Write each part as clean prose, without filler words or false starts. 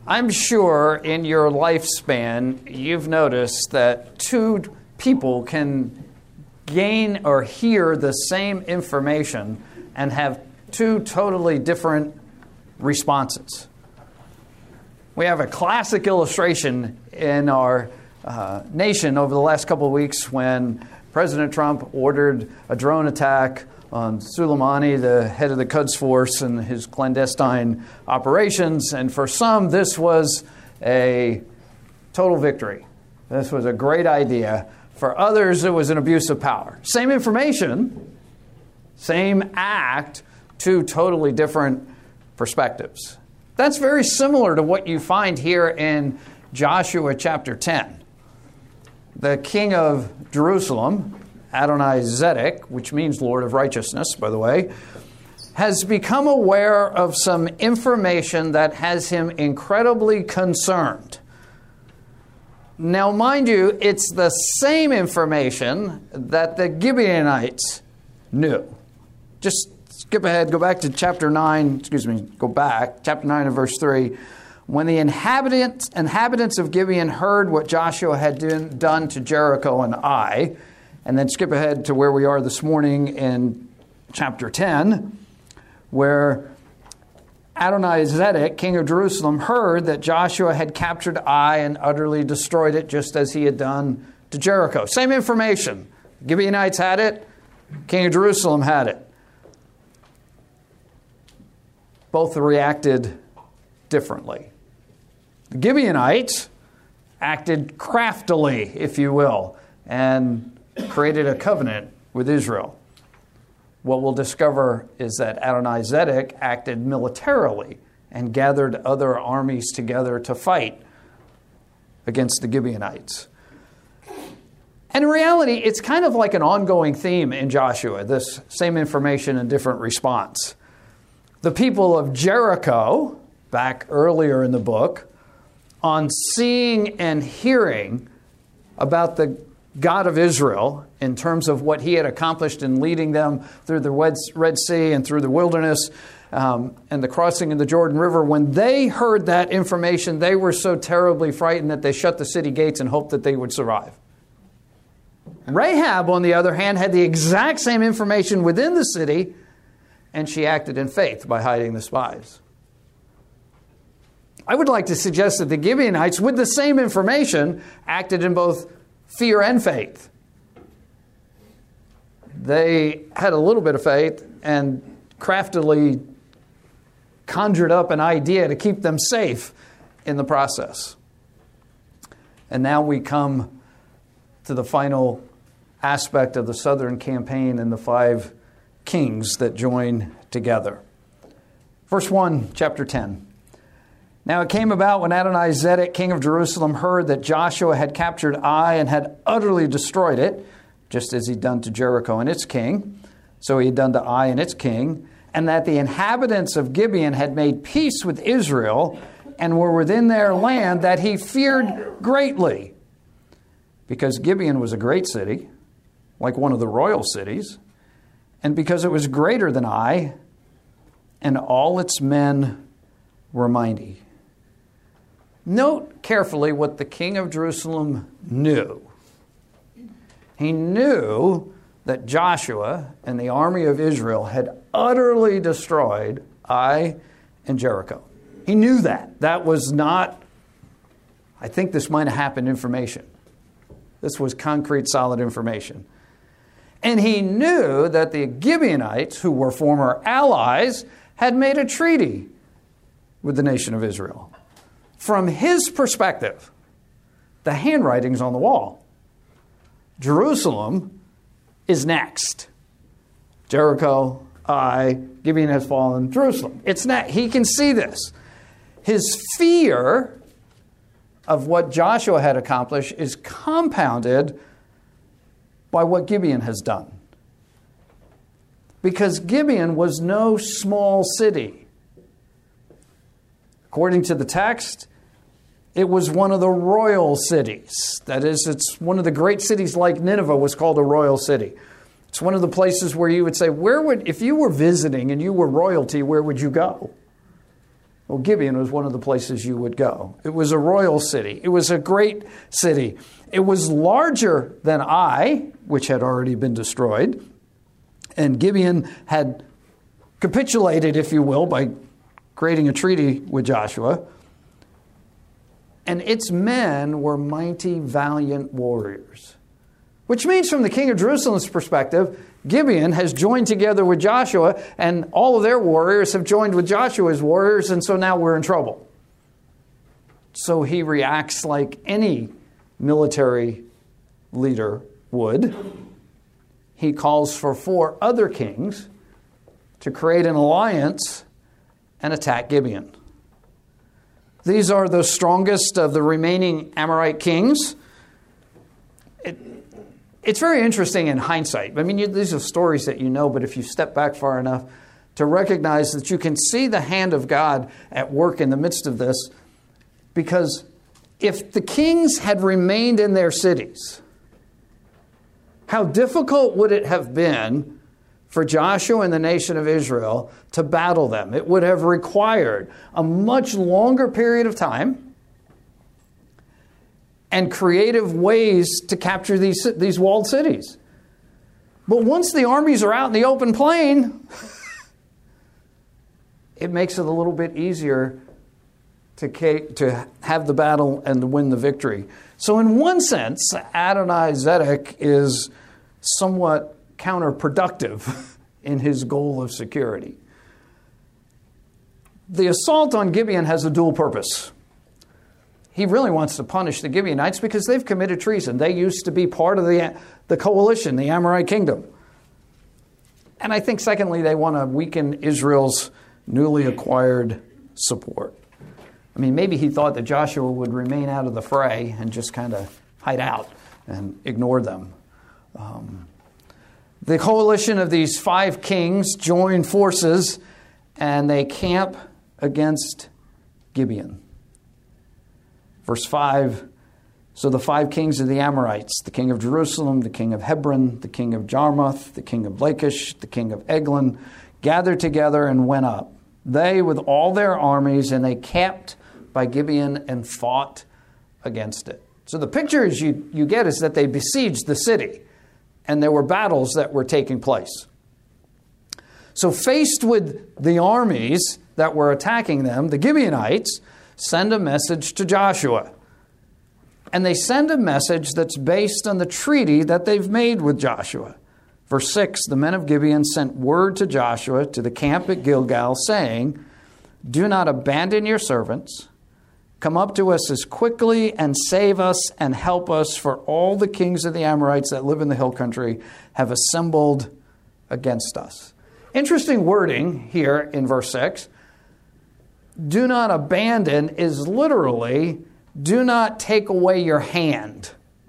I'm sure in your lifespan, you've noticed that two people can gain or hear the same information and have two totally different responses. We have a classic illustration in our nation over the last couple of weeks when President Trump ordered a drone attack on Soleimani, the head of the Quds Force, and his clandestine operations. And for some, this was a total victory. This was a great idea. For others, it was an abuse of power. Same information, same act, two totally different perspectives. That's very similar to what you find here in Joshua chapter 10. The king of Jerusalem, Adonai-Zedek, which means Lord of Righteousness, by the way, has become aware of some information that has him incredibly concerned. Now, mind you, it's the same information that the Gibeonites knew. Just skip ahead, go back to chapter 9, chapter 9 and verse 3. When the inhabitants of Gibeon heard what Joshua had done to Jericho and Ai, and then skip ahead to where we are this morning in chapter 10, where Adonai-Zedek, king of Jerusalem, heard that Joshua had captured Ai and utterly destroyed it, just as he had done to Jericho. Same information. Gibeonites had it. King of Jerusalem had it. Both reacted differently. The Gibeonites acted craftily, if you will, and created a covenant with Israel. What we'll discover is that Adonai-Zedek acted militarily and gathered other armies together to fight against the Gibeonites. And in reality, it's kind of like an ongoing theme in Joshua, this same information and different response. The people of Jericho, back earlier in the book, on seeing and hearing about the God of Israel in terms of what he had accomplished in leading them through the Red Sea and through the wilderness and the crossing of the Jordan River, when they heard that information, they were so terribly frightened that they shut the city gates and hoped that they would survive. Rahab, on the other hand, had the exact same information within the city, and she acted in faith by hiding the spies. I would like to suggest that the Gibeonites, with the same information, acted in both fear and faith. They had a little bit of faith and craftily conjured up an idea to keep them safe in the process. And now we come to the final aspect of the southern campaign and the 5 kings that join together. Verse 1, chapter 10. Now it came about when Adonai-Zedek, king of Jerusalem, heard that Joshua had captured Ai and had utterly destroyed it, just as he'd done to Jericho and its king, so he had done to Ai and its king, and that the inhabitants of Gibeon had made peace with Israel and were within their land, that he feared greatly. Because Gibeon was a great city, like one of the royal cities, and because it was greater than Ai, and all its men were mighty. Note carefully what the king of Jerusalem knew. He knew that Joshua and the army of Israel had utterly destroyed Ai and Jericho. He knew that. That was not, I think this might have happened information. This was concrete, solid information. And he knew that the Gibeonites, who were former allies, had made a treaty with the nation of Israel. From his perspective, the handwriting's on the wall. Jerusalem is next. Jericho, Ai, Gibeon has fallen. Jerusalem. It's next. He can see this. His fear of what Joshua had accomplished is compounded by what Gibeon has done. Because Gibeon was no small city. According to the text, it was one of the royal cities. That is, it's one of the great cities, like Nineveh was called a royal city. It's one of the places where you would say, if you were visiting and you were royalty, where would you go? Well, Gibeon was one of the places you would go. It was a royal city. It was a great city. It was larger than Ai, which had already been destroyed. And Gibeon had capitulated, if you will, by creating a treaty with Joshua. And its men were mighty, valiant warriors. Which means from the king of Jerusalem's perspective, Gibeon has joined together with Joshua, and all of their warriors have joined with Joshua's warriors, and so now we're in trouble. So he reacts like any military leader would. He calls for 4 other kings to create an alliance and attack Gibeon. These are the strongest of the remaining Amorite kings. It's very interesting in hindsight. I mean, these are stories that you know, but if you step back far enough to recognize that you can see the hand of God at work in the midst of this, because if the kings had remained in their cities, how difficult would it have been for Joshua and the nation of Israel to battle them? It would have required a much longer period of time and creative ways to capture these walled cities. But once the armies are out in the open plain, it makes it a little bit easier to have the battle and to win the victory. So in one sense, Adoni-Zedek is somewhat counterproductive in his goal of security. The assault on Gibeon has a dual purpose. He really wants to punish the Gibeonites because they've committed treason. They used to be part of the coalition, the Amorite kingdom. And I think, secondly, they want to weaken Israel's newly acquired support. I mean, maybe he thought that Joshua would remain out of the fray and just kind of hide out and ignore them. The coalition of these 5 kings join forces and they camp against Gibeon. Verse 5, so the 5 kings of the Amorites, the king of Jerusalem, the king of Hebron, the king of Jarmuth, the king of Lachish, the king of Eglon, gathered together and went up, they with all their armies, and they camped by Gibeon and fought against it. So the pictures you get is that they besieged the city, and there were battles that were taking place. So faced with the armies that were attacking them, the Gibeonites send a message to Joshua. And they send a message that's based on the treaty that they've made with Joshua. Verse 6, the men of Gibeon sent word to Joshua to the camp at Gilgal, saying, do not abandon your servants. Come up to us as quickly and save us and help us, for all the kings of the Amorites that live in the hill country have assembled against us. Interesting wording here in verse 6. Do not abandon is literally, do not take away your hand.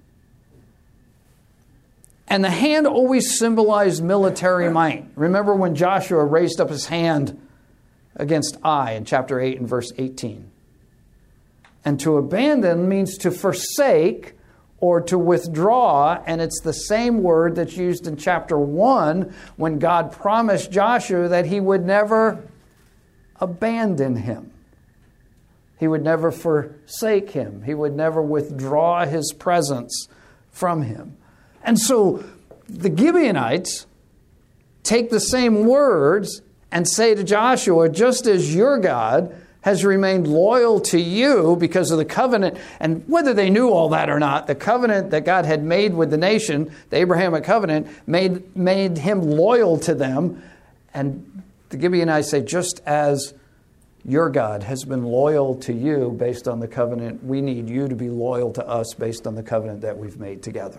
And the hand always symbolized military might. Remember when Joshua raised up his hand against Ai in chapter 8 and verse 18. And to abandon means to forsake or to withdraw, and it's the same word that's used in chapter 1 when God promised Joshua that he would never abandon him. He would never forsake him. He would never withdraw his presence from him. And so the Gibeonites take the same words and say to Joshua, just as your God has remained loyal to you because of the covenant, and whether they knew all that or not, the covenant that God had made with the nation, the Abrahamic covenant, made him loyal to them. And the Gibeonites say, just as your God has been loyal to you based on the covenant, we need you to be loyal to us based on the covenant that we've made together.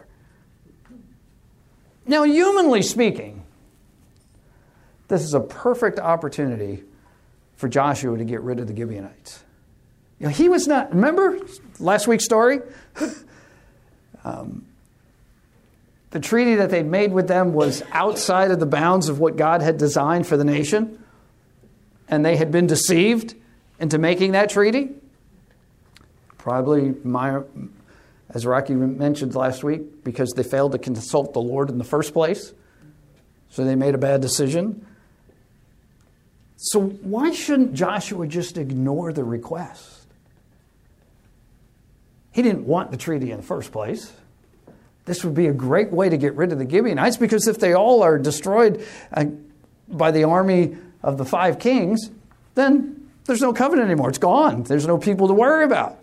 Now, humanly speaking, this is a perfect opportunity for Joshua to get rid of the Gibeonites. You know, he was not, remember last week's story? The treaty that they'd made with them was outside of the bounds of what God had designed for the nation. And they had been deceived into making that treaty. Probably, as Rocky mentioned last week, because they failed to consult the Lord in the first place. So they made a bad decision. So why shouldn't Joshua just ignore the request? He didn't want the treaty in the first place. This would be a great way to get rid of the Gibeonites, because if they all are destroyed by the army of the 5 kings, then there's no covenant anymore. It's gone. There's no people to worry about.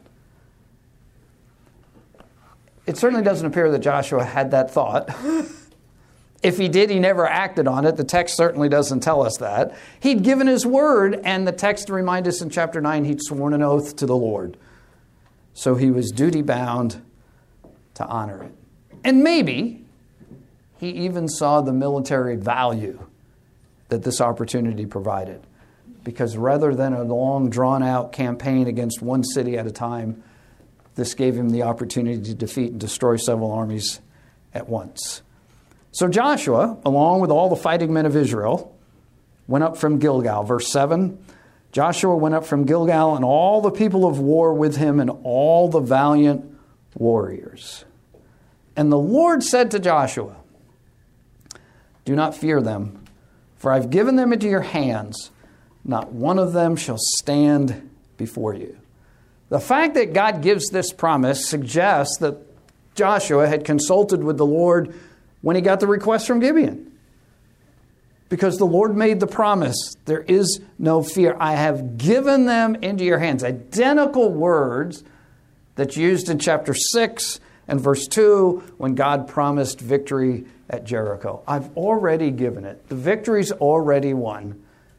It certainly doesn't appear that Joshua had that thought. If he did, he never acted on it. The text certainly doesn't tell us that. He'd given his word, and the text reminds us in chapter 9 he'd sworn an oath to the Lord. So he was duty-bound to honor it. And maybe he even saw the military value that this opportunity provided. Because rather than a long, drawn-out campaign against one city at a time, this gave him the opportunity to defeat and destroy several armies at once. So Joshua, along with all the fighting men of Israel, went up from Gilgal. Verse 7, Joshua went up from Gilgal, and all the people of war with him, and all the valiant warriors. And the Lord said to Joshua, do not fear them, for I've given them into your hands. Not one of them shall stand before you. The fact that God gives this promise suggests that Joshua had consulted with the Lord when he got the request from Gibeon. Because the Lord made the promise, there is no fear. I have given them into your hands. Identical words that's used in chapter 6 and verse 2 when God promised victory at Jericho. I've already given it. The victory's already won.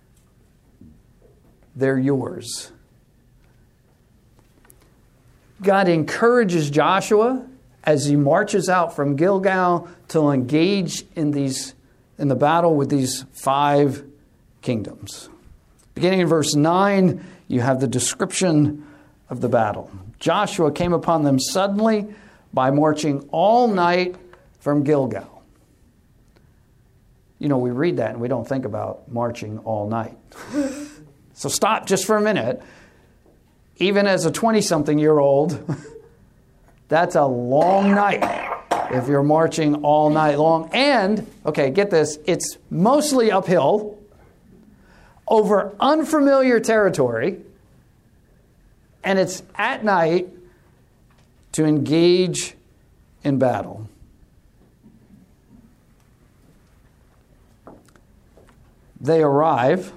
They're yours. God encourages Joshua as he marches out from Gilgal to engage in the battle with these 5 kingdoms. Beginning in verse 9, you have the description of the battle. Joshua came upon them suddenly by marching all night from Gilgal. You know, we read that and we don't think about marching all night. So stop just for a minute. Even as a 20-something-year-old, that's a long night if you're marching all night long. And, okay, get this, it's mostly uphill, over unfamiliar territory, and it's at night to engage in battle. They arrive.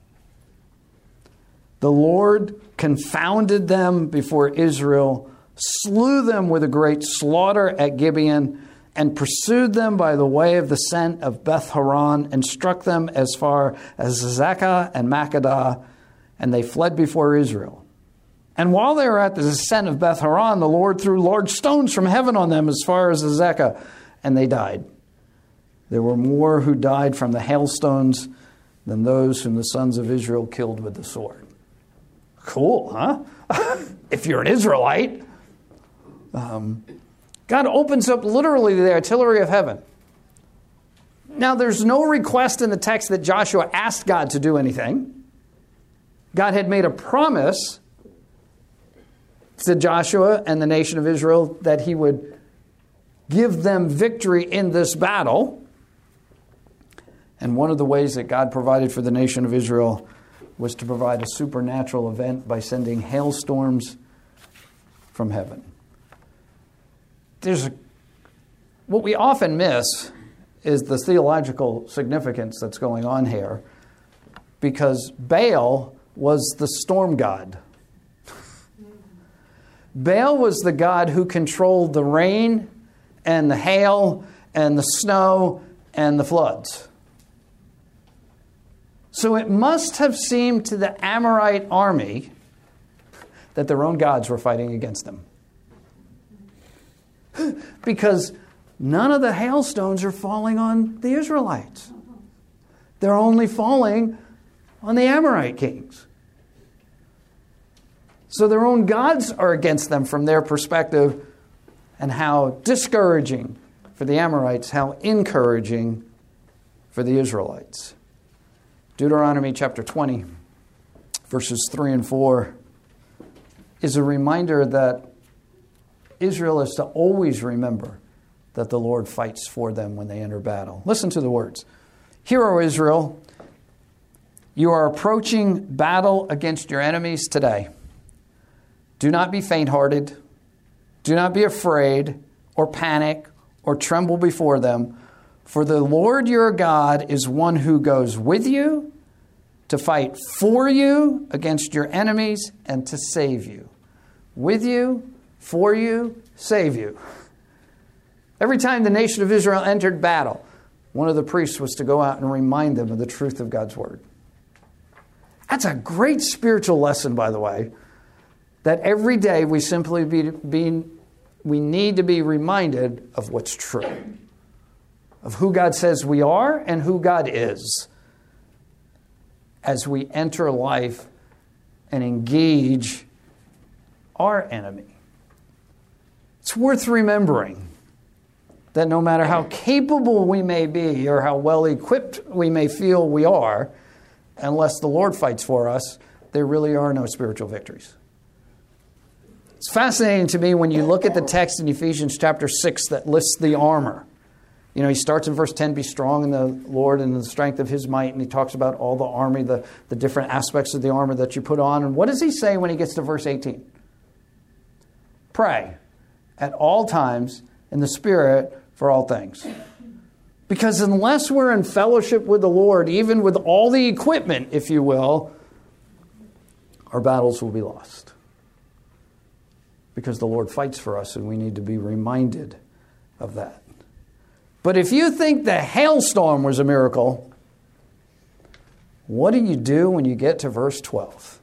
The Lord confounded them before Israel, slew them with a great slaughter at Gibeon, and pursued them by the way of the ascent of Beth Horon, and struck them as far as Zekah and Makkedah, and they fled before Israel. And while they were at the ascent of Beth Horon, the Lord threw large stones from heaven on them as far as Zekah, and they died. There were more who died from the hailstones than those whom the sons of Israel killed with the sword. Cool, huh? If you're an Israelite. God opens up literally the artillery of heaven. Now, there's no request in the text that Joshua asked God to do anything. God had made a promise to Joshua and the nation of Israel that he would give them victory in this battle. And one of the ways that God provided for the nation of Israel was to provide a supernatural event by sending hailstorms from heaven. What we often miss is the theological significance that's going on here, because Baal was the storm god. Baal was the god who controlled the rain and the hail and the snow and the floods. So it must have seemed to the Amorite army that their own gods were fighting against them. Because none of the hailstones are falling on the Israelites. They're only falling on the Amorite kings. So their own gods are against them from their perspective, and how discouraging for the Amorites, how encouraging for the Israelites. Deuteronomy chapter 20, verses 3 and 4, is a reminder that Israel is to always remember that the Lord fights for them when they enter battle. Listen to the words. Hear, O Israel, You are approaching battle against your enemies today. Do not be faint-hearted. Do not be afraid or panic or tremble before them. For the Lord your God is one who goes with you to fight for you against your enemies and to save you. With you, for you, save you. Every time the nation of Israel entered battle, one of the priests was to go out and remind them of the truth of God's word. That's a great spiritual lesson, by the way, that every day we simply we need to be reminded of what's true, of who God says we are and who God is as we enter life and engage our enemy. It's worth remembering that no matter how capable we may be or how well equipped we may feel we are, unless the Lord fights for us, there really are no spiritual victories. It's fascinating to me when you look at the text in Ephesians chapter 6 that lists the armor. You know, he starts in verse 10, be strong in the Lord and in the strength of his might, and he talks about all the army, the different aspects of the armor that you put on. And what does he say when he gets to verse 18? Pray at all times in the Spirit for all things. Because unless we're in fellowship with the Lord, even with all the equipment, if you will, our battles will be lost. Because the Lord fights for us, and we need to be reminded of that. But if you think the hailstorm was a miracle, what do you do when you get to verse 12?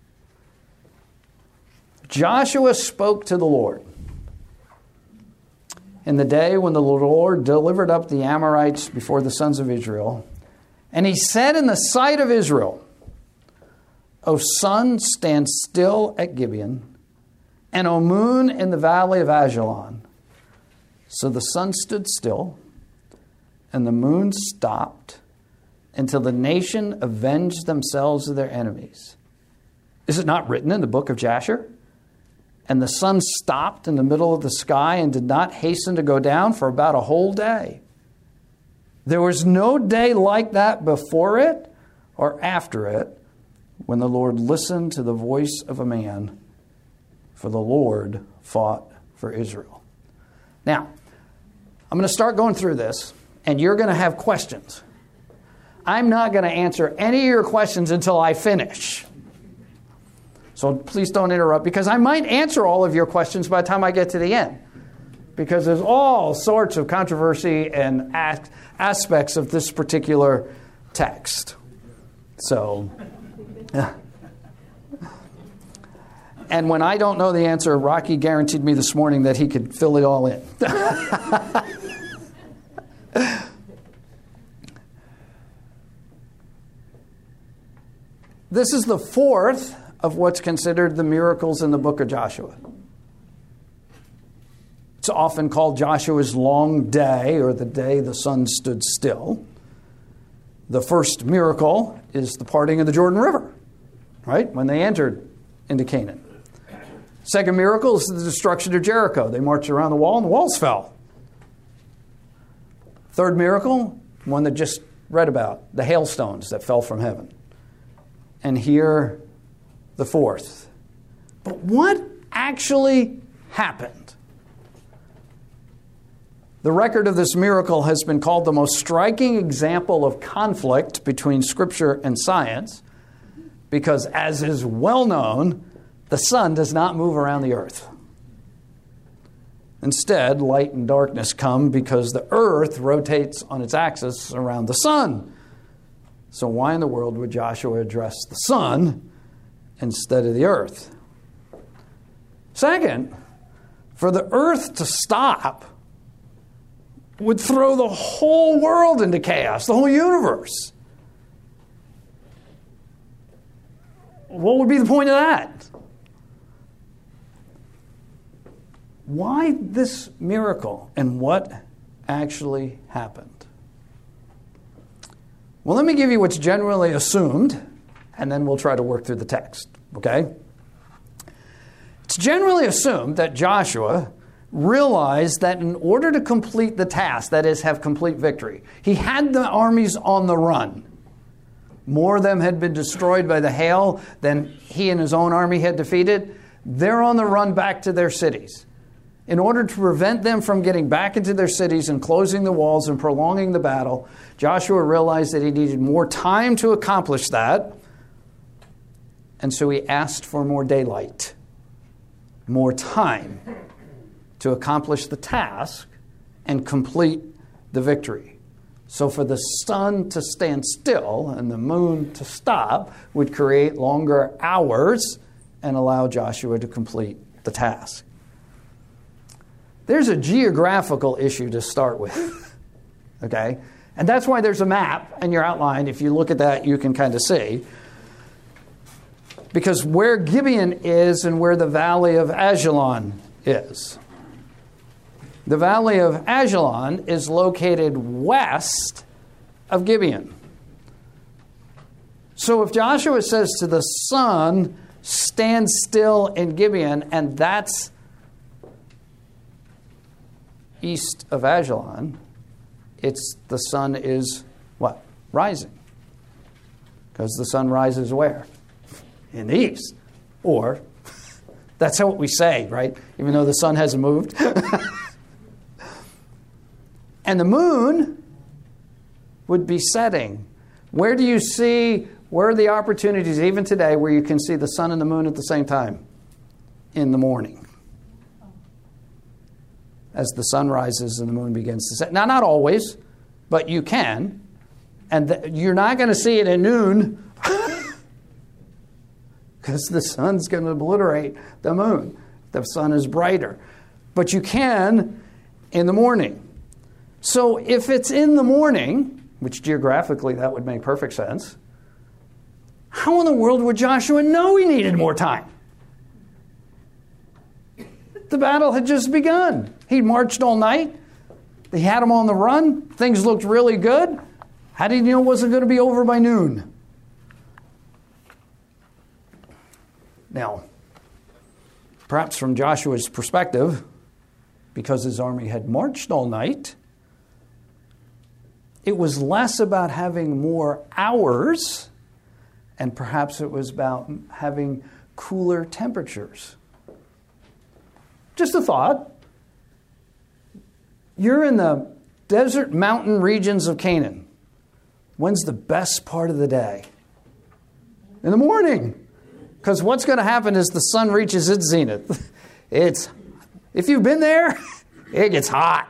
Joshua spoke to the Lord in the day when the Lord delivered up the Amorites before the sons of Israel. And he said in the sight of Israel, O sun, stand still at Gibeon, and O moon in the valley of Ajalon. So the sun stood still, and the moon stopped, until the nation avenged themselves of their enemies. Is it not written in the book of Jasher? And the sun stopped in the middle of the sky and did not hasten to go down for about a whole day. There was no day like that before it or after it, when the Lord listened to the voice of a man, for the Lord fought for Israel. Now, I'm going to start going through this, and you're going to have questions. I'm not going to answer any of your questions until I finish. So please don't interrupt, because I might answer all of your questions by the time I get to the end. Because there's all sorts of controversy and aspects of this particular text. So, and when I don't know the answer, Rocky guaranteed me this morning that he could fill it all in. This is the fourth of what's considered the miracles in the book of Joshua. It's often called Joshua's long day, or the day the sun stood still. The first miracle is the parting of the Jordan River, right? When they entered into Canaan. Second miracle is the destruction of Jericho. They marched around the wall and the walls fell. Third miracle, one that just read about, the hailstones that fell from heaven. And here, the fourth. But what actually happened? The record of this miracle has been called the most striking example of conflict between Scripture and science, because, as is well known, the sun does not move around the earth. Instead, light and darkness come because the earth rotates on its axis around the sun. So why in the world would Joshua address the sun instead of the earth? Second, for the earth to stop would throw the whole world into chaos, the whole universe. What would be the point of that? Why this miracle, and what actually happened? Well, let me give you what's generally assumed, and then we'll try to work through the text, okay? It's generally assumed that Joshua realized that in order to complete the task, that is, have complete victory, he had the armies on the run. More of them had been destroyed by the hail than he and his own army had defeated. They're on the run back to their cities. In order to prevent them from getting back into their cities and closing the walls and prolonging the battle, Joshua realized that he needed more time to accomplish that. And so he asked for more daylight, more time to accomplish the task and complete the victory. So for the sun to stand still and the moon to stop would create longer hours and allow Joshua to complete the task. There's a geographical issue to start with, okay? And that's why there's a map in your outline. If you look at that, you can kind of see. Because where Gibeon is and where the valley of Ajalon is. The valley of Ajalon is located west of Gibeon. So if Joshua says to the sun, stand still in Gibeon, and that's east of Ajalon, the sun is what? Rising. Because the sun rises where? In the east. Or, that's what we say, right? Even though the sun hasn't moved. And the moon would be setting. Where do you see, where are the opportunities even today where you can see the sun and the moon at the same time? In the morning. As the sun rises and the moon begins to set. Now, not always, but you can. And you're not going to see it at noon because the sun's going to obliterate the moon. The sun is brighter. But you can in the morning. So if it's in the morning, which geographically that would make perfect sense, how in the world would Joshua know he needed more time? The battle had just begun. He marched all night. They had him on the run. Things looked really good. How did he know it wasn't going to be over by noon? Now, perhaps from Joshua's perspective, because his army had marched all night, it was less about having more hours, and perhaps it was about having cooler temperatures. Just a thought. You're in the desert mountain regions of Canaan. When's the best part of the day? In the morning. Because what's going to happen is the sun reaches its zenith. If you've been there, it gets hot.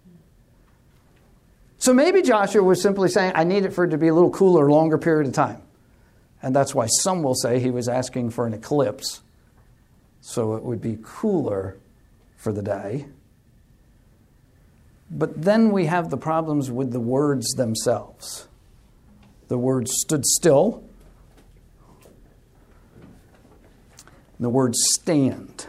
So maybe Joshua was simply saying, I need it for it to be a little cooler, a longer period of time. And that's why some will say he was asking for an eclipse, so it would be cooler for the day. But then we have the problems with the words themselves. The word stood still. The word stand.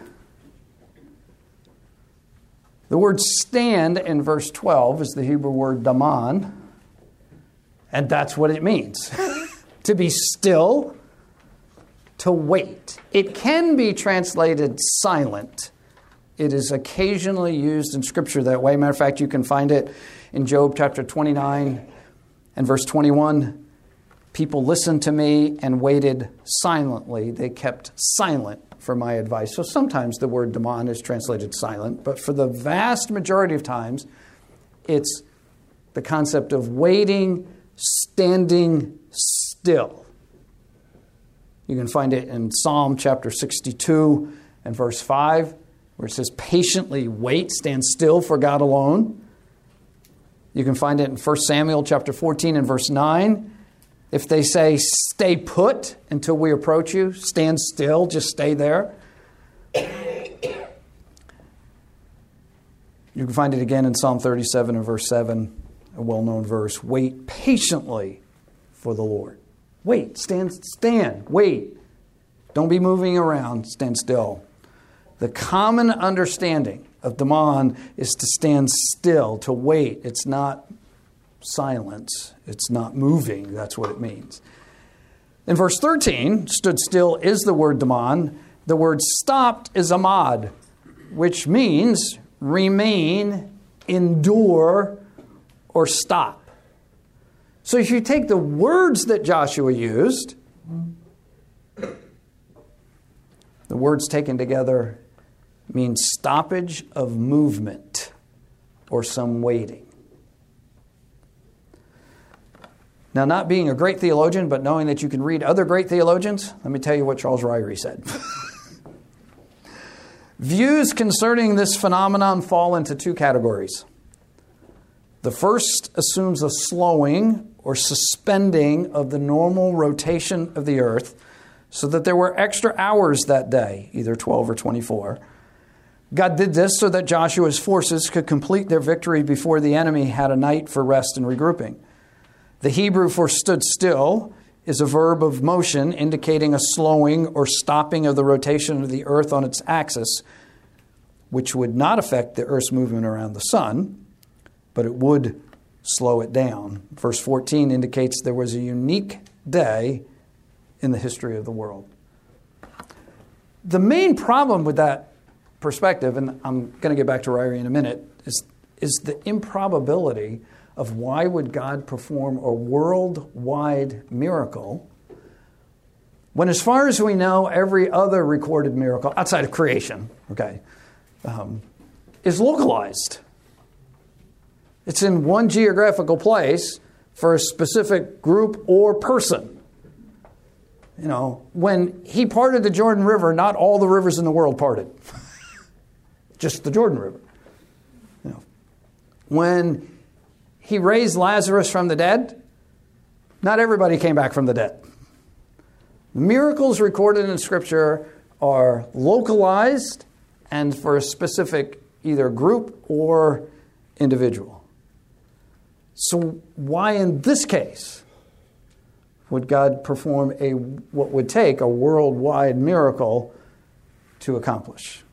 The word stand in verse 12 is the Hebrew word daman, and that's what it means. To be still, to wait. It can be translated silent. It is occasionally used in Scripture that way. Matter of fact, you can find it in Job chapter 29 and verse 21. People listened to me and waited silently. They kept silent for my advice. So sometimes the word daman is translated silent, but for the vast majority of times, it's the concept of waiting, standing still. You can find it in Psalm chapter 62 and verse 5, where it says, patiently wait, stand still for God alone. You can find it in 1 Samuel chapter 14 and verse 9. If they say, stay put until we approach you, stand still, just stay there. You can find it again in Psalm 37 and verse 7, a well-known verse. Wait patiently for the Lord. Wait, stand, wait. Don't be moving around, stand still. The common understanding of daman is to stand still, to wait. It's not silence. It's not moving. That's what it means. In verse 13, stood still is the word daman. The word stopped is amad, which means remain, endure, or stop. So if you take the words that Joshua used, the words taken together mean stoppage of movement or some waiting. Now, not being a great theologian, but knowing that you can read other great theologians, let me tell you what Charles Ryrie said. Views concerning this phenomenon fall into two categories. The first assumes a slowing or suspending of the normal rotation of the earth so that there were extra hours that day, either 12 or 24. God did this so that Joshua's forces could complete their victory before the enemy had a night for rest and regrouping. The Hebrew for stood still is a verb of motion indicating a slowing or stopping of the rotation of the earth on its axis, which would not affect the earth's movement around the sun, but it would slow it down. Verse 14 indicates there was a unique day in the history of the world. The main problem with that perspective, and I'm going to get back to Ryrie in a minute, is the improbability of why would God perform a worldwide miracle when, as far as we know, every other recorded miracle outside of creation, is localized. It's in one geographical place for a specific group or person. You know, when he parted the Jordan River, not all the rivers in the world parted. Just the Jordan River. You know, when he raised Lazarus from the dead, not everybody came back from the dead. The miracles recorded in Scripture are localized and for a specific either group or individual. So why in this case would God perform what would take a worldwide miracle to accomplish?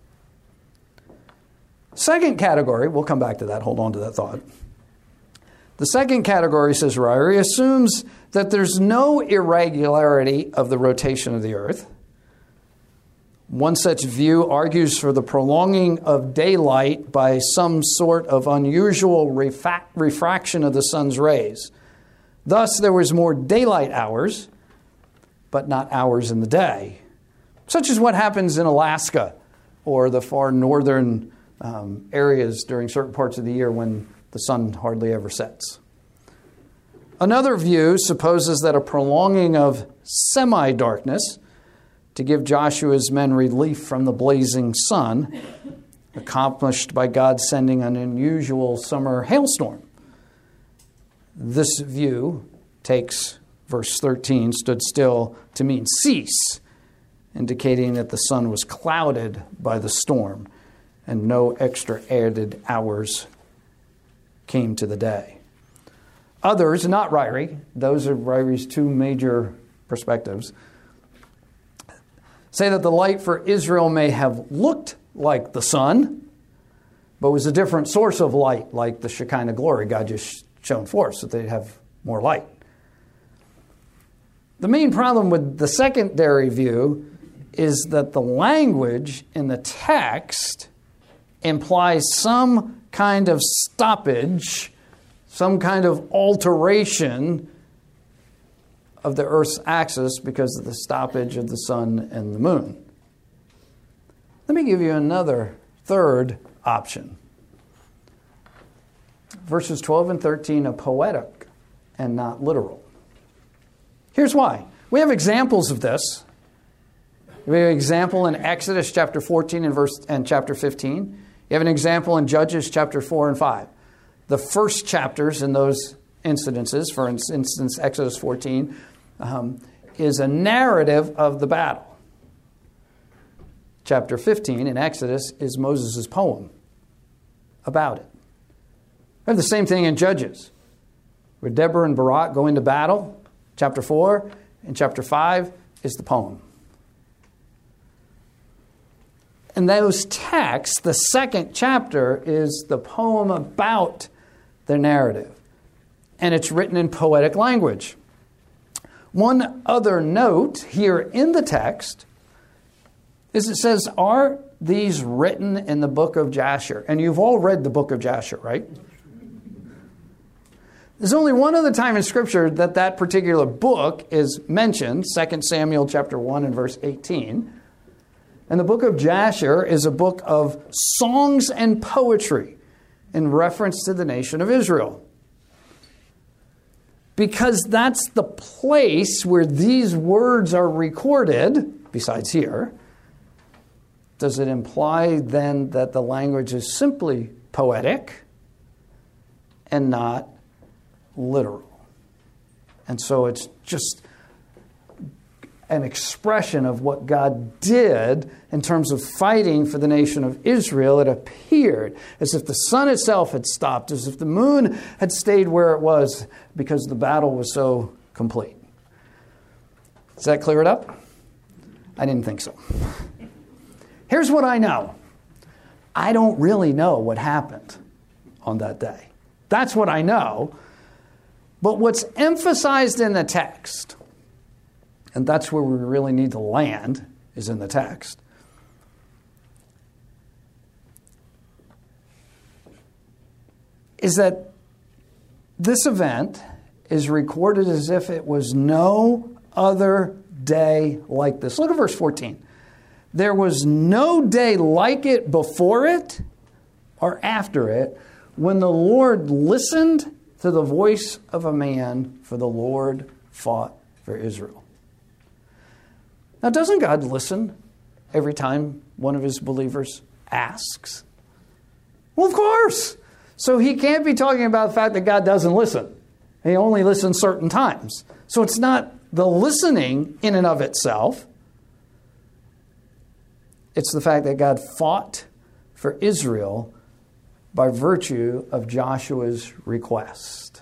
Second category, we'll come back to that, hold on to that thought. The second category, says Ryrie, assumes that there's no irregularity of the rotation of the earth. One such view argues for the prolonging of daylight by some sort of unusual refraction of the sun's rays. Thus, there was more daylight hours, but not hours in the day, such as what happens in Alaska or the far northern areas during certain parts of the year when the sun hardly ever sets. Another view supposes that a prolonging of semi-darkness to give Joshua's men relief from the blazing sun, accomplished by God sending an unusual summer hailstorm. This view takes verse 13, stood still, to mean cease, indicating that the sun was clouded by the storm and no extra added hours came to the day. Others, not Ryrie, those are Ryrie's two major perspectives, say that the light for Israel may have looked like the sun, but was a different source of light, like the Shekinah glory God just shone forth, so they'd have more light. The main problem with the secondary view is that the language in the text implies some kind of stoppage, some kind of alteration of the Earth's axis because of the stoppage of the sun and the moon. Let me give you another third option. Verses 12 and 13 are poetic and not literal. Here's why. We have examples of this. We have an example in Exodus chapter 14 and chapter 15. You have an example in Judges chapter 4 and 5. The first chapters in those incidences, for instance, Exodus 14, is a narrative of the battle. Chapter 15 in Exodus is Moses' poem about it. We have the same thing in Judges, where Deborah and Barak go into battle. Chapter 4 and chapter 5 is the poem. In those texts, the second chapter is the poem about the narrative. And it's written in poetic language. One other note here in the text is it says, are these written in the book of Jasher? And you've all read the book of Jasher, right? There's only one other time in Scripture that particular book is mentioned, 2 Samuel chapter 1 and verse 18. And the book of Jasher is a book of songs and poetry in reference to the nation of Israel. Because that's the place where these words are recorded, besides here, does it imply then that the language is simply poetic and not literal? And so it's just an expression of what God did in terms of fighting for the nation of Israel. It appeared as if the sun itself had stopped, as if the moon had stayed where it was, because the battle was so complete. Does that clear it up? I didn't think so. Here's what I know. I don't really know what happened on that day. That's what I know. But what's emphasized in the text, and that's where we really need to land, is in the text, is that this event is recorded as if it was no other day like this. Look at verse 14. There was no day like it before it or after it when the Lord listened to the voice of a man, for the Lord fought for Israel. Now, doesn't God listen every time one of his believers asks? Well, of course. So he can't be talking about the fact that God doesn't listen. He only listens certain times. So it's not the listening in and of itself. It's the fact that God fought for Israel by virtue of Joshua's request.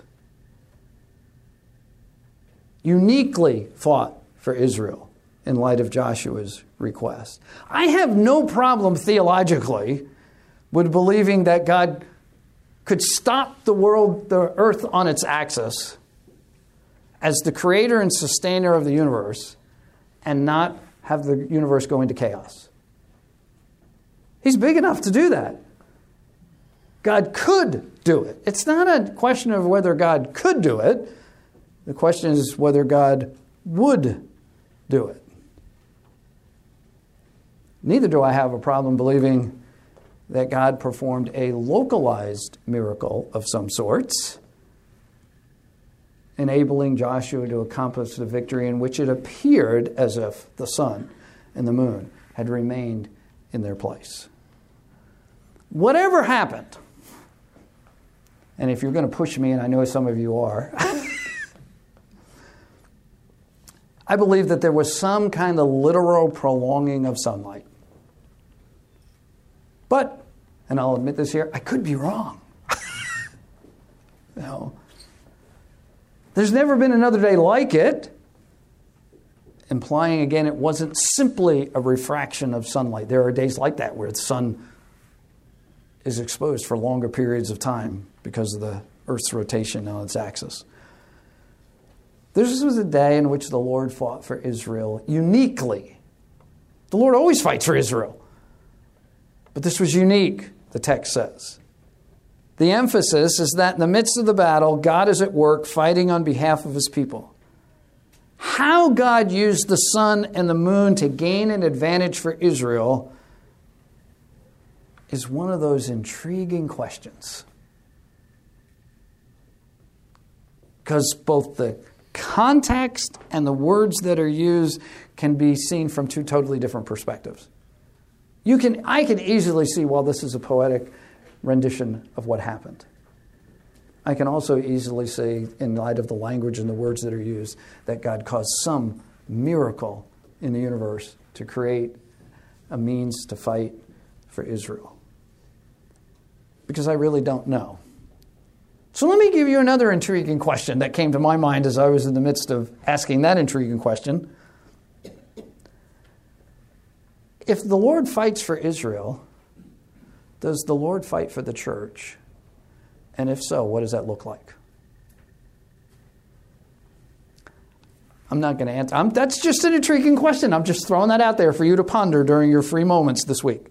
Uniquely fought for Israel in light of Joshua's request. I have no problem theologically with believing that God could stop the world, the earth on its axis as the creator and sustainer of the universe and not have the universe go into chaos. He's big enough to do that. God could do it. It's not a question of whether God could do it. The question is whether God would do it. Neither do I have a problem believing that God performed a localized miracle of some sorts, enabling Joshua to accomplish the victory in which it appeared as if the sun and the moon had remained in their place. Whatever happened, and if you're going to push me, and I know some of you are, I believe that there was some kind of literal prolonging of sunlight. But, and I'll admit this here, I could be wrong. There's never been another day like it, implying again it wasn't simply a refraction of sunlight. There are days like that where the sun is exposed for longer periods of time because of the Earth's rotation on its axis. This was a day in which the Lord fought for Israel uniquely. The Lord always fights for Israel. But this was unique, the text says. The emphasis is that in the midst of the battle, God is at work fighting on behalf of his people. How God used the sun and the moon to gain an advantage for Israel is one of those intriguing questions. Because both the context and the words that are used can be seen from two totally different perspectives. I can easily see, well, this is a poetic rendition of what happened. I can also easily see, in light of the language and the words that are used, that God caused some miracle in the universe to create a means to fight for Israel. Because I really don't know. So let me give you another intriguing question that came to my mind as I was in the midst of asking that intriguing question. If the Lord fights for Israel, does the Lord fight for the church? And if so, what does that look like? I'm not going to answer. That's just an intriguing question. I'm just throwing that out there for you to ponder during your free moments this week.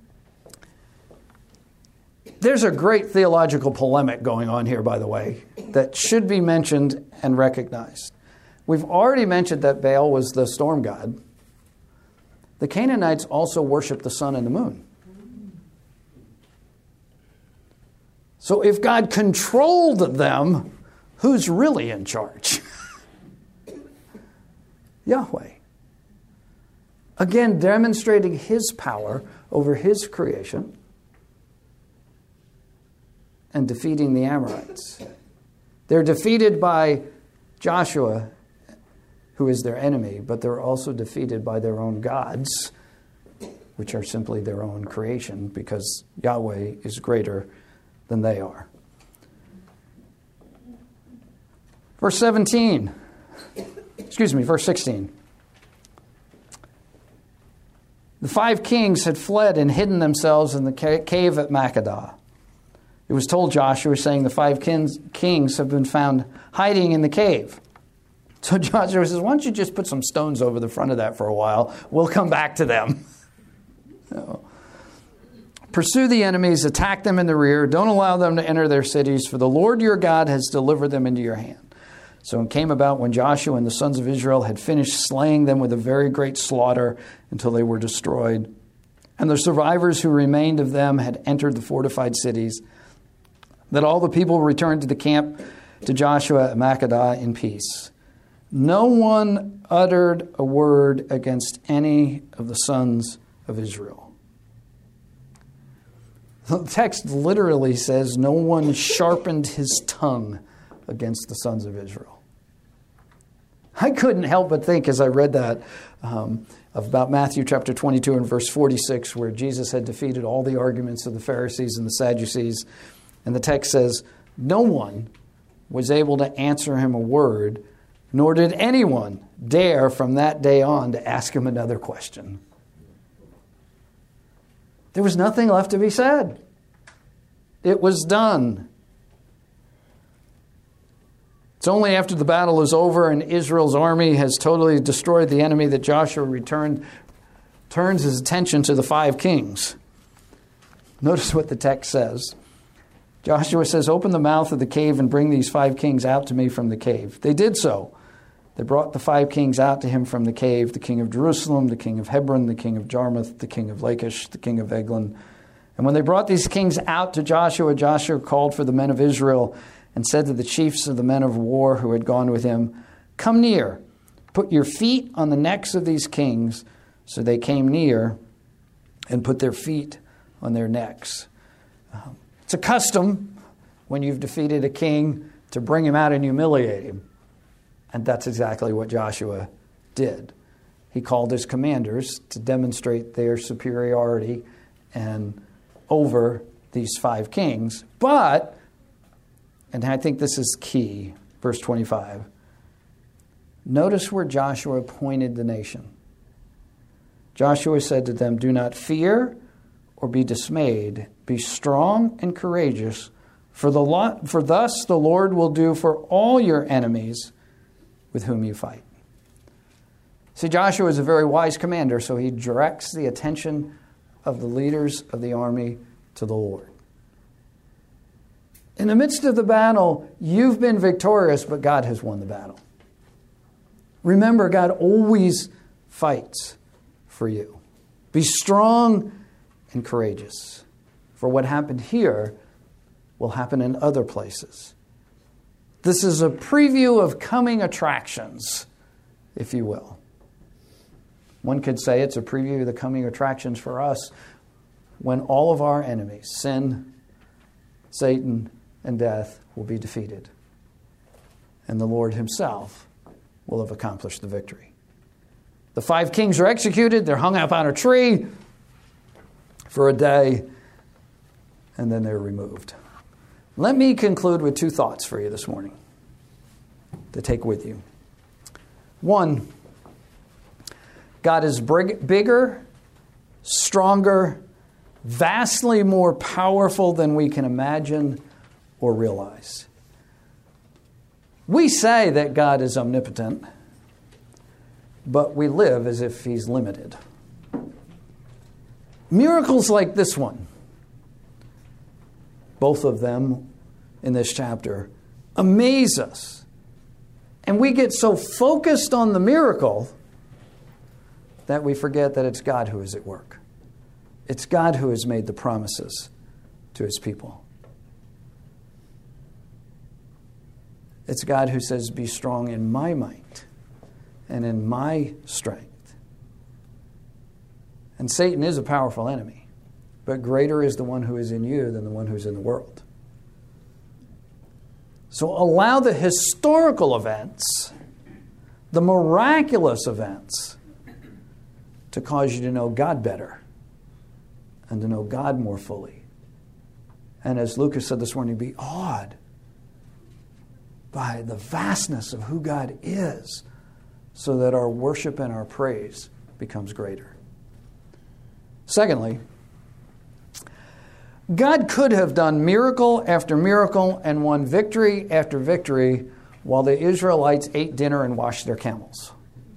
There's a great theological polemic going on here, by the way. that should be mentioned and recognized. We've already mentioned that Baal was the storm god. The Canaanites also worshiped the sun and the moon. So if God controlled them, who's really in charge? Yahweh. Again, demonstrating his power over his creation and defeating the Amorites. They're defeated by Joshua, who is their enemy, but they're also defeated by their own gods, which are simply their own creation, because Yahweh is greater than they are. Verse 16. The 5 kings had fled and hidden themselves in the cave at Makkedah. It was told Joshua, saying, the 5 kings have been found hiding in the cave. So Joshua says, why don't you just put some stones over the front of that for a while? We'll come back to them. No. Pursue the enemies, attack them in the rear. Don't allow them to enter their cities, for the Lord your God has delivered them into your hand. So it came about when Joshua and the sons of Israel had finished slaying them with a very great slaughter until they were destroyed. And the survivors who remained of them had entered the fortified cities, that all the people returned to the camp to Joshua at Makkedah in peace. No one uttered a word against any of the sons of Israel. The text literally says no one sharpened his tongue against the sons of Israel. I couldn't help but think as I read that about Matthew chapter 22 and verse 46, where Jesus had defeated all the arguments of the Pharisees and the Sadducees. And the text says, no one was able to answer him a word, nor did anyone dare from that day on to ask him another question. There was nothing left to be said. It was done. It's only after the battle is over and Israel's army has totally destroyed the enemy that Joshua turns his attention to the 5 kings. Notice what the text says. Joshua says, open the mouth of the cave and bring these 5 kings out to me from the cave. They did so. They brought the 5 kings out to him from the cave, the king of Jerusalem, the king of Hebron, the king of Jarmuth, the king of Lachish, the king of Eglon. And when they brought these kings out to Joshua, Joshua called for the men of Israel and said to the chiefs of the men of war who had gone with him, come near, put your feet on the necks of these kings. So they came near and put their feet on their necks. It's a custom when you've defeated a king to bring him out and humiliate him. And that's exactly what Joshua did. He called his commanders to demonstrate their superiority and over these 5 kings. But, and I think this is key, verse 25. Notice where Joshua pointed the nation. Joshua said to them, do not fear or be dismayed. Be strong and courageous, for thus the Lord will do for all your enemies with whom you fight. See, Joshua is a very wise commander, so he directs the attention of the leaders of the army to the Lord. In the midst of the battle, you've been victorious, but God has won the battle. Remember, God always fights for you. Be strong and courageous, for what happened here will happen in other places. This is a preview of coming attractions, if you will. One could say it's a preview of the coming attractions for us when all of our enemies, sin, Satan, and death, will be defeated. And the Lord himself will have accomplished the victory. The 5 kings are executed. They're hung up on a tree for a day, and then they're removed. Let me conclude with 2 thoughts for you this morning to take with you. 1, God is bigger, stronger, vastly more powerful than we can imagine or realize. We say that God is omnipotent, but we live as if he's limited. Miracles like this one, both of them in this chapter, amaze us. And we get so focused on the miracle that we forget that it's God who is at work. It's God who has made the promises to his people. It's God who says, be strong in my might and in my strength. And Satan is a powerful enemy, but greater is the one who is in you than the one who's in the world. So allow the historical events, the miraculous events, to cause you to know God better and to know God more fully. And as Lucas said this morning, be awed by the vastness of who God is, so that our worship and our praise becomes greater. Secondly, God could have done miracle after miracle and won victory after victory while the Israelites ate dinner and washed their camels.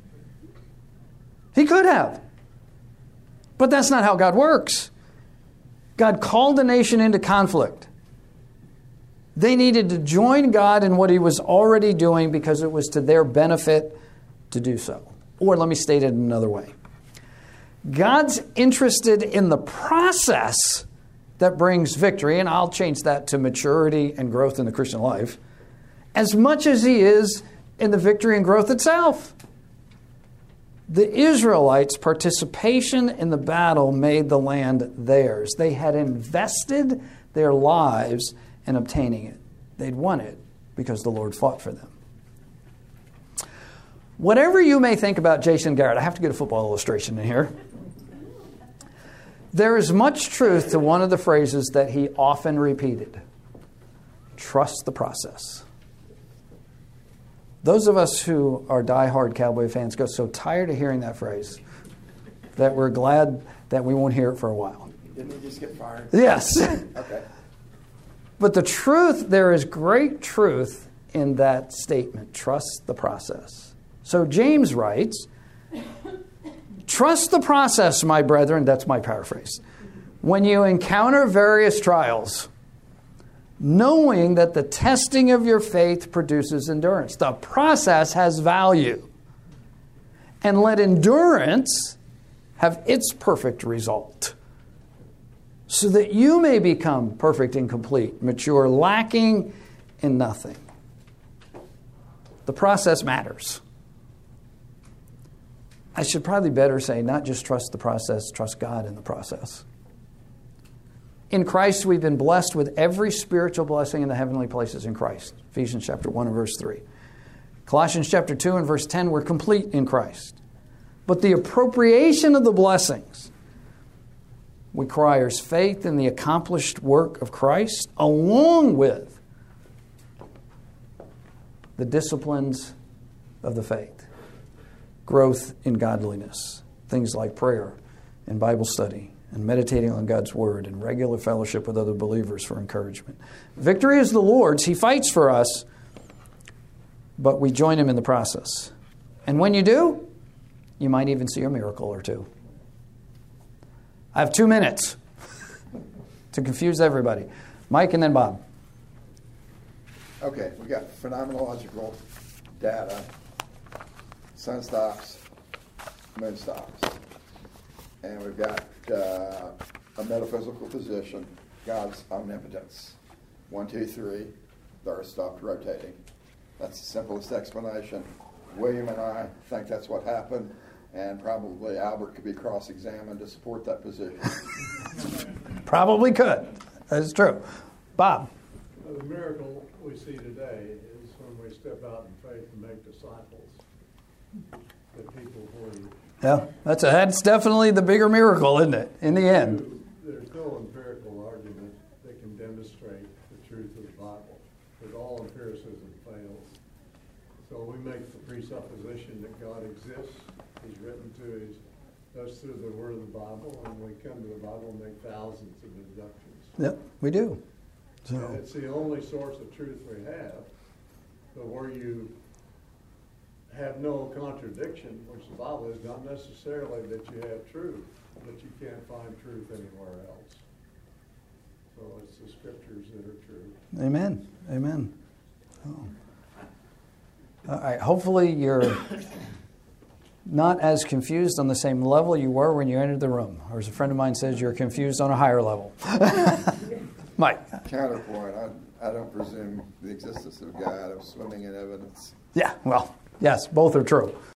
He could have. But that's not how God works. God called the nation into conflict. They needed to join God in what he was already doing because it was to their benefit to do so. Or let me state it another way. God's interested in the process that brings victory, and I'll change that to maturity and growth in the Christian life, as much as he is in the victory and growth itself. The Israelites' participation in the battle made the land theirs. They had invested their lives in obtaining it. They'd won it because the Lord fought for them. Whatever you may think about Jason Garrett, I have to get a football illustration in here. There is much truth to one of the phrases that he often repeated. Trust the process. Those of us who are diehard Cowboy fans go so tired of hearing that phrase that we're glad that we won't hear it for a while. Didn't he just get fired? Yes. Okay. But the truth, there is great truth in that statement. Trust the process. So James writes, trust the process, my brethren. That's my paraphrase. When you encounter various trials, knowing that the testing of your faith produces endurance. The process has value. And let endurance have its perfect result, so that you may become perfect and complete, mature, lacking in nothing. The process matters. I should probably better say not just trust the process, trust God in the process. In Christ, we've been blessed with every spiritual blessing in the heavenly places in Christ. Ephesians chapter 1 and verse 3. Colossians chapter 2 and verse 10, we're complete in Christ. But the appropriation of the blessings requires faith in the accomplished work of Christ, along with the disciplines of the faith. Growth in godliness. Things like prayer and Bible study and meditating on God's Word and regular fellowship with other believers for encouragement. Victory is the Lord's. He fights for us, but we join him in the process. And when you do, you might even see a miracle or two. I have 2 minutes to confuse everybody. Mike and then Bob. Okay, we got phenomenological data. Sun stops, moon stops. And we've got a metaphysical position, God's omnipotence. 1, 2, 3, the earth stopped rotating. That's the simplest explanation. William and I think that's what happened, and probably Albert could be cross-examined to support that position. Probably could. That's true. Bob. The miracle we see today is when we step out in faith and make disciples, that people believe. Yeah, that's definitely the bigger miracle, isn't it, in the end? There's no empirical argument that can demonstrate the truth of the Bible, because all empiricism fails. So we make the presupposition that God exists. He's written to us through the Word of the Bible, and we come to the Bible and make thousands of deductions. Yep, we do. So. And it's the only source of truth we have, but where you have no contradiction, which the Bible is, not necessarily that you have truth, but you can't find truth anywhere else. So it's the Scriptures that are true. Amen. Amen. All right, hopefully you're not as confused on the same level you were when you entered the room. Or as a friend of mine says, you're confused on a higher level. Mike. Counterpoint, I don't presume the existence of God. I'm swimming in evidence. Yeah, well, yes, both are true.